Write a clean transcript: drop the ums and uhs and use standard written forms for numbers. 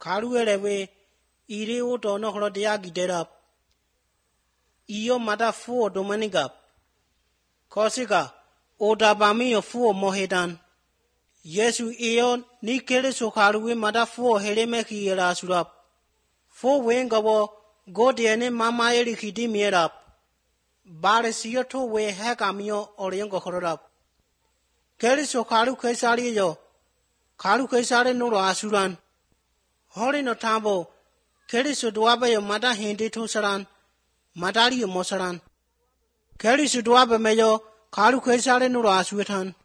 Karuelewe, Ireo Dono Diagi dead up. Io mata fu Dominica. Corsica, Oda Bami of Fu Mohedan. Yesu Eon, Nikele Sokaru, mata fu Helemeki Rasurap. Fu Wengabo, go the ene Mama Eriki mir up. Baresioto we Hagamio or Yango Horab. Kelly Sokaru Kesario. Karu Kesare no Asuran. Hori no tambo. Kelly Sudwabe your mother hindi to Saran. Madari Mosaran. Kelly Sudwabe Mayo. Karu Kesare no Asuran.